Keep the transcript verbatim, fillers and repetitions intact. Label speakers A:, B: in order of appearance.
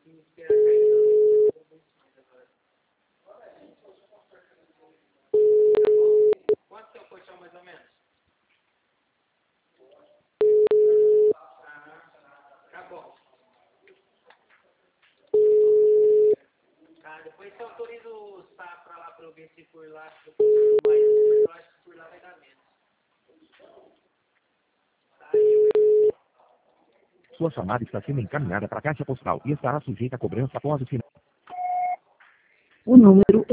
A: Quanto que é o colchão, mais ou menos? Tá bom. Tá, depois você autoriza o Safra lá pra eu ver se por lá se eu consigo mais, eu acho que por lá vai dar menos. Tá, eu...
B: Sua chamada está sendo encaminhada para a caixa postal e estará sujeita a cobrança após o final.
C: O número